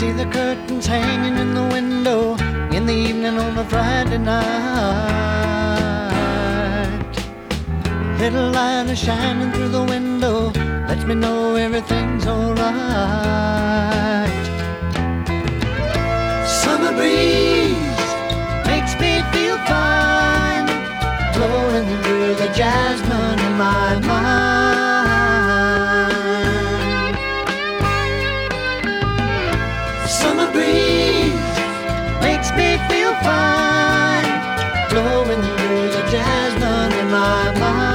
See the curtains hanging in the window in the evening on a Friday night. Little light is shining through the window, lets me know everything's alright. Summer breeze makes me feel fine, blowing through the jasmine in my mind. Summer breeze makes me feel fine, blowing through the jasmine in my mind.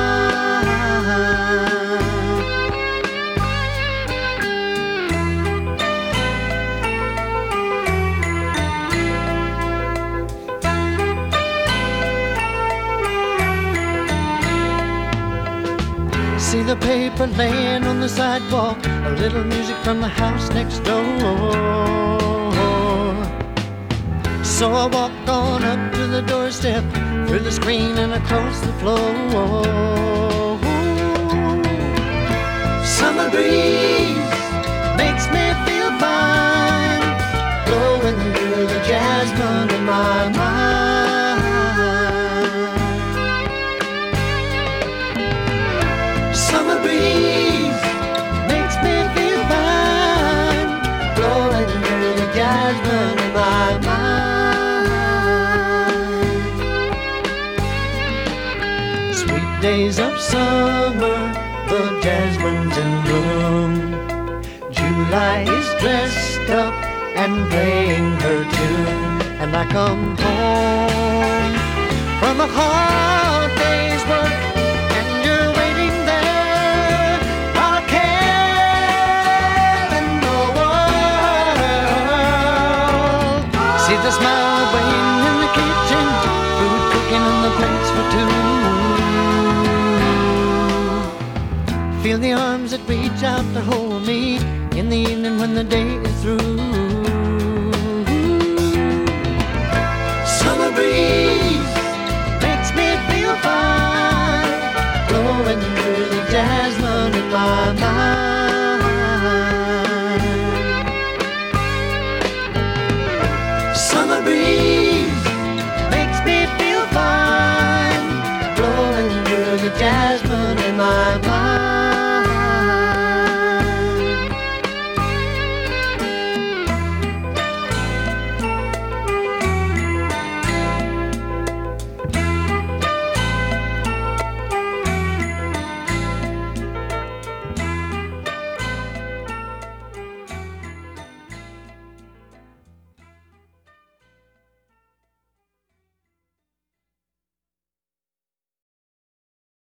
See the paper laying on the sidewalk, a little music from the house next door. So I walk on up to the doorstep, through the screen and across the floor. Summer breeze makes me feel fine, blowing through the jasmine in my mind. Summer breeze makes me feel fine, blowing through the jasmine in my mind. Sweet days of summer, the jasmine's in bloom. July is dressed up and playing her tune, and I come home from a hard day's work, and you're waiting there, not a care in the world. See the smile waiting in the kitchen, food cooking in the plates for two. Feel the arms that reach out to hold me in the evening when the day is through. Summer breeze makes me feel fine, blowing through the jasmine in my mind.